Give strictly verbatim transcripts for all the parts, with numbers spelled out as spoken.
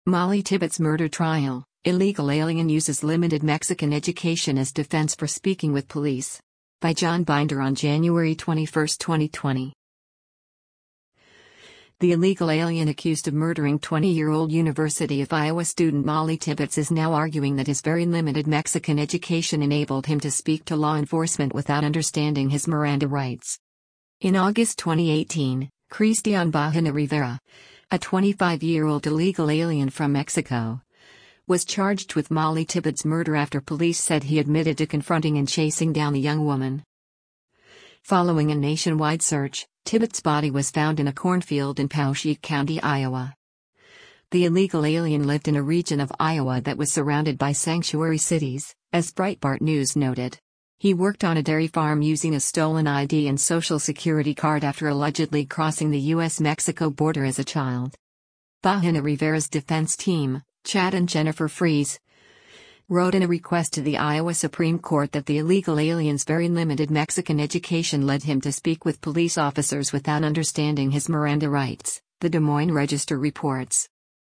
Molly Tibbetts murder trial. Illegal alien uses limited Mexican education as defense for speaking with police. By John Binder on January twenty-first, twenty twenty. The illegal alien accused of murdering twenty-year-old University of Iowa student Molly Tibbetts is now arguing that his very limited Mexican education enabled him to speak to law enforcement without understanding his Miranda rights. In August twenty eighteen, Cristian Bajena Rivera, a twenty-five-year-old illegal alien from Mexico, was charged with Molly Tibbetts' murder after police said he admitted to confronting and chasing down the young woman. Following a nationwide search, Tibbetts' body was found in a cornfield in Poweshiek County, Iowa. The illegal alien lived in a region of Iowa that was surrounded by sanctuary cities, as Breitbart News noted. He worked on a dairy farm using a stolen I D and social security card after allegedly crossing the U S Mexico border as a child. Bajena Rivera's defense team, Chad and Jennifer Fries, wrote in a request to the Iowa Supreme Court that the illegal alien's very limited Mexican education led him to speak with police officers without understanding his Miranda rights, the Des Moines Register reports.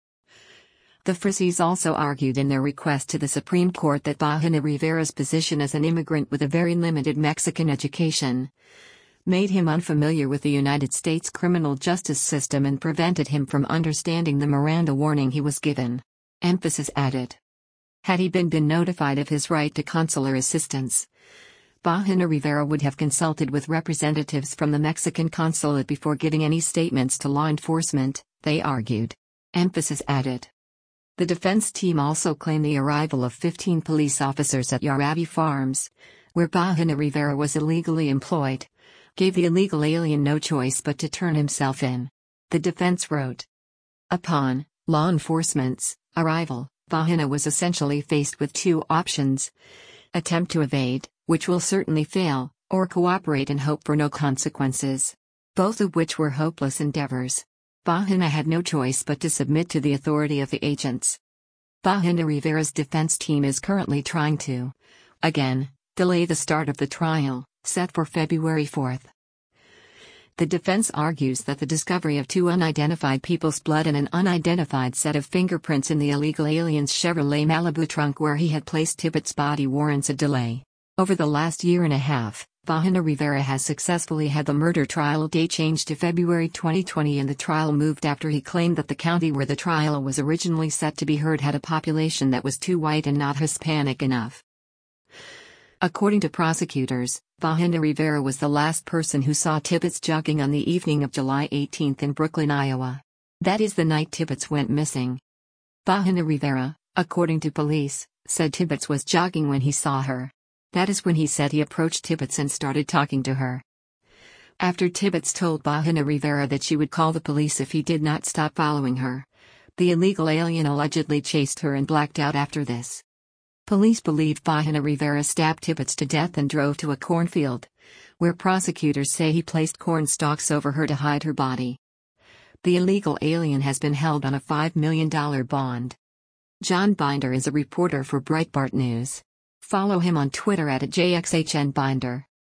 The Friesies also argued in their request to the Supreme Court that Bajena Rivera's position as an immigrant with a very limited Mexican education made him unfamiliar with the United States criminal justice system and prevented him from understanding the Miranda warning he was given. Emphasis added. Had he been been notified of his right to consular assistance, Bajena Rivera would have consulted with representatives from the Mexican consulate before giving any statements to law enforcement, they argued. Emphasis added. The defense team also claimed the arrival of fifteen police officers at Yaravi Farms, where Bajena Rivera was illegally employed, gave the illegal alien no choice but to turn himself in. The defense wrote. Upon law enforcement's arrival, Bajena was essentially faced with two options: attempt to evade, which will certainly fail, or cooperate and hope for no consequences, both of which were hopeless endeavors. Bajena had no choice but to submit to the authority of the agents. Bajena Rivera's defense team is currently trying to, again, delay the start of the trial, set for February fourth. The defense argues that the discovery of two unidentified people's blood and an unidentified set of fingerprints in the illegal alien's Chevrolet Malibu trunk where he had placed Tibbetts' body warrants a delay. Over the last year and a half, Bajena Rivera has successfully had the murder trial date changed to February twenty twenty, and the trial moved after he claimed that the county where the trial was originally set to be heard had a population that was too white and not Hispanic enough. According to prosecutors, Bajena Rivera was the last person who saw Tibbetts jogging on the evening of July eighteenth in Brooklyn, Iowa. That is the night Tibbetts went missing. Bajena Rivera, according to police, said Tibbetts was jogging when he saw her. That is when he said he approached Tibbetts and started talking to her. After Tibbetts told Bajena Rivera that she would call the police if he did not stop following her, the illegal alien allegedly chased her and blacked out after this. Police believe Bajena Rivera stabbed Tibbetts to death and drove to a cornfield, where prosecutors say he placed corn stalks over her to hide her body. The illegal alien has been held on a five million dollars bond. John Binder is a reporter for Breitbart News. Follow him on Twitter at J X H N Binder.